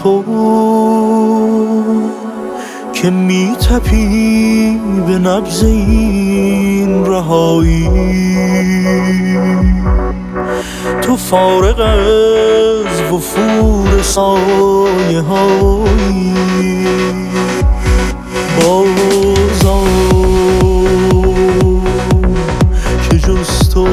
تو که میتپی به نبض این رهایی. تو فارغ از وفور سایه هایی، بازا که جز تو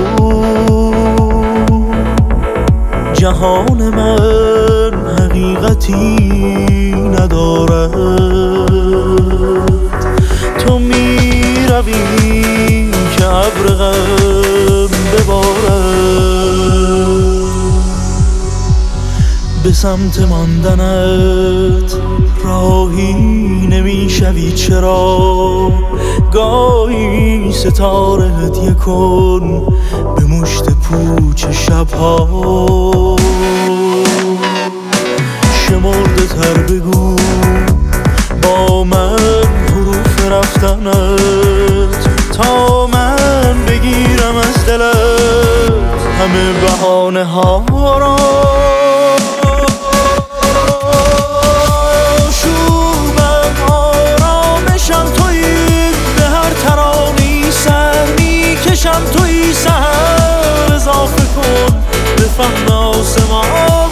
جهان من حقیقتی ندارد. تو می روی که ابر غم ببارد، به سمت ماندنت راهی نمی شوی. چرا گاهی ستاره هدیه کن به مشت پوچ شبها. شمرده تر بگو با من حروف رفتنت، تا من بگیرم از دلت همه بهانه ها را. شومم آرامشم تویی، به هر ترانی سر میکشم تویی. سحر اضافه کن به فهم آسمان.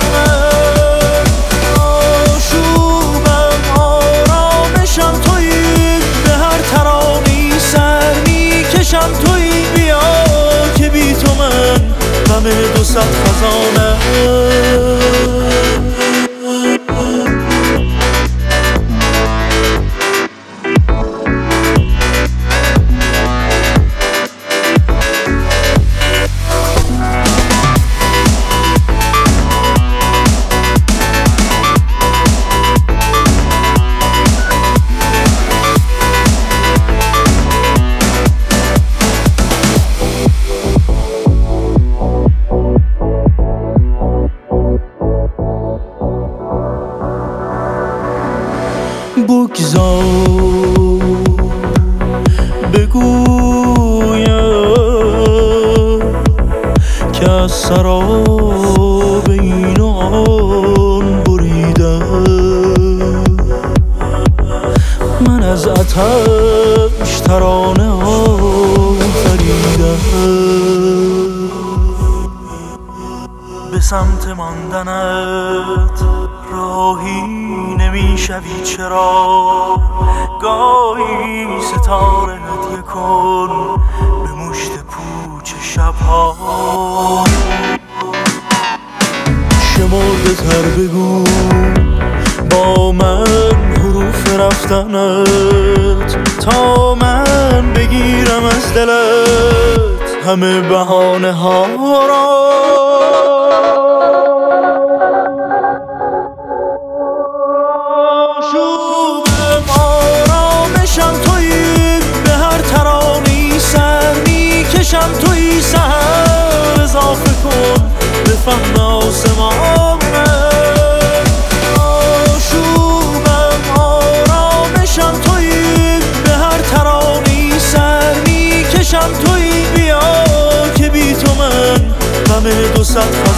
شومم آرامشم تویی، به هر ترانی سر میکشم تویی. بیا که بی تو من غم 200 خزانه. بگذار بگویم که از سراب این و آن بریدم. من از آتش ترانه آفریدم. به سمت ماندنت راهی نمی شوی. چرا گاهی ستاره هدیه کن به مشت پوچ شبها. شمرده تر بگو با من حروف رفتنت، تا من بگیرم از دلت همه بهانه ها را. توی سحر اضافه کن به فهم آسمان. شومم آرامشم توی، به هر ترانی سر میکشم توی. بیا که بی تو من غم 200